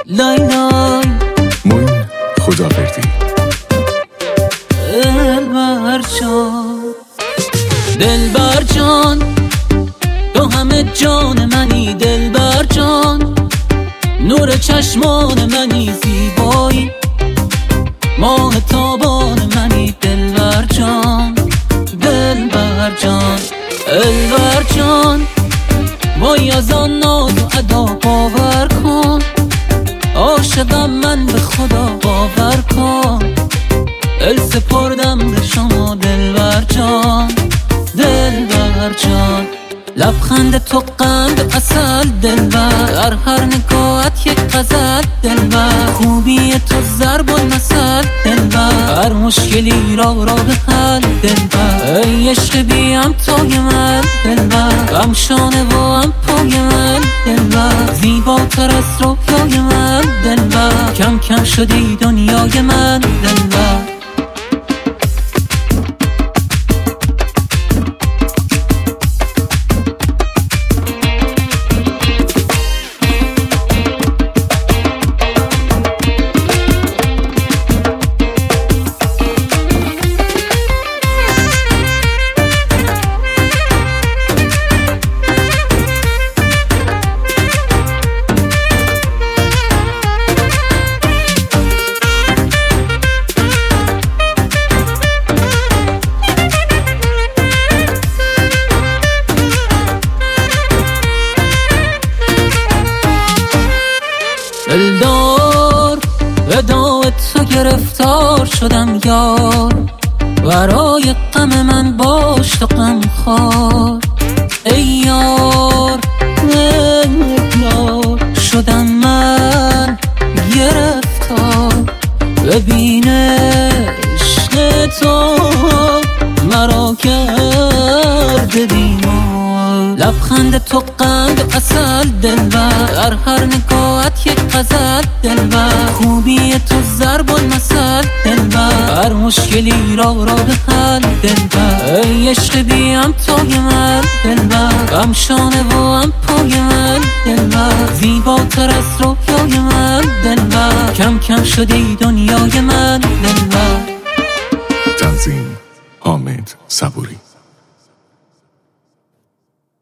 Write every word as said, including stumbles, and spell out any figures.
لای لای موین خداوردی. دلبر جان دلبر جان تو همه جان منی دلبر جان، نور چشمان منی، زیبایی ماه تابان منی دلبر جان. دلبر جان دلبر جان وای از آن ناز و ادا باور کن، عاشقم من به خدا باور کن، دل سپردم به شما دلبر جان. دلبر جان لبخند تو قند عسل دلبر، در هر نگاهت یک غزل دلبر، خوبی تو ضرب المثل دلبر، هر مشکلی را را به حل دلبر، ای عشق بیم توی من دلبر، غم شانه و هم پای من دلبر، زیباتر از رویای من دلبر، کم کم شدی دنیای من دلبر. دلدار وداع تو گرفتار شدم یار، برای غم من باش تو غم خوار، ای یار ای یار شدم من گرفتار، ببین عشق تو مرا کرده بیمار، لبخند تو قند عسل دلبر، در هر نگاهت یک غزل دلبر، خوبی تو ضرب المثل دلبر، هر مشکلی را را به حل دلبر، ای عشق بیم توی من دلبر، غم شانه و هم پای من دلبر، زیباتر از رویای من دلبر، کم کم شدی دنیای من دلبر. تنظیم